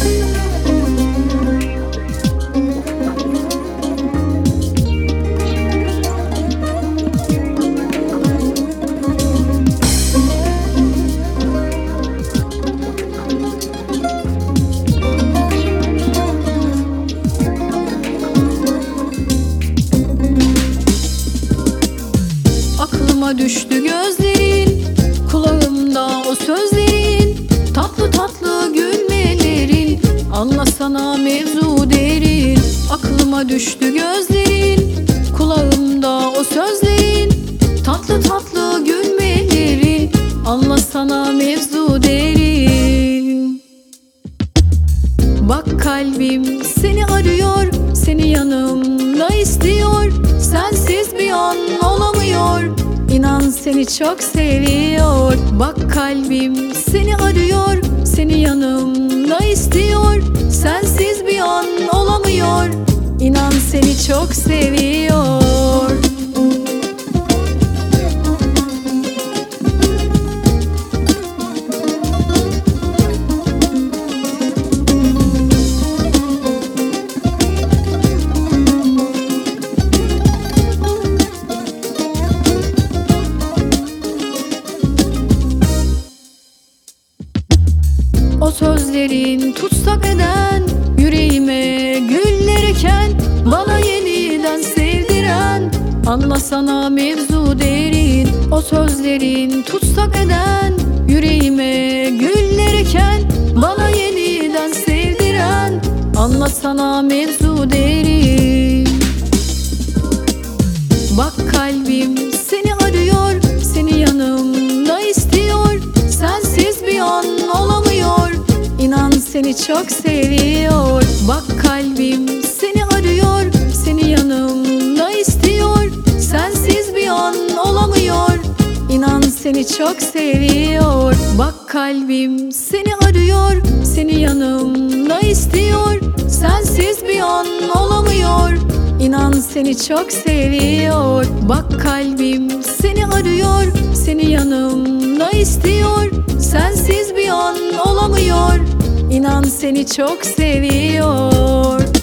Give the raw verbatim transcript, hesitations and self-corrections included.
Aklıma düştü gözlerin, kulağımda o sözlerin, tatlı tatlı gülmelerin, anlasana mevzu derin. Aklıma düştü gözlerin, kulağımda o sözlerin, tatlı tatlı gülmelerin, anlasana mevzu derin. Bak kalbim seni arıyor, seni yanımda istiyor, sensiz bir an olamıyor, İnan seni çok seviyor. Bak kalbim seni arıyor, seni yanımda istiyor, sensiz bir an olamıyor, İnan seni çok seviyor. O sözlerin tutsak eden, yüreğime güller eken, bana yeniden sevdiren, anlasana mevzu derin. O sözlerin tutsak eden, yüreğime güller eken, bana yeniden sevdiren, anlasana mevzu derin. Bak kalbim seni arıyor, seni yanımda istiyor, sensiz bir an olamıyor, İnan seni çok seviyor. Bak kalbim seni arıyor, seni yanımda istiyor, sensiz bir an olamıyor, İnan seni çok seviyor. Bak kalbim seni arıyor, seni yanımda istiyor, sensiz bir an olamıyor, İnan seni çok seviyor. Bak kalbim seni arıyor, seni yanımda istiyor, sensiz bir an olamıyor, İnan seni çok seviyor.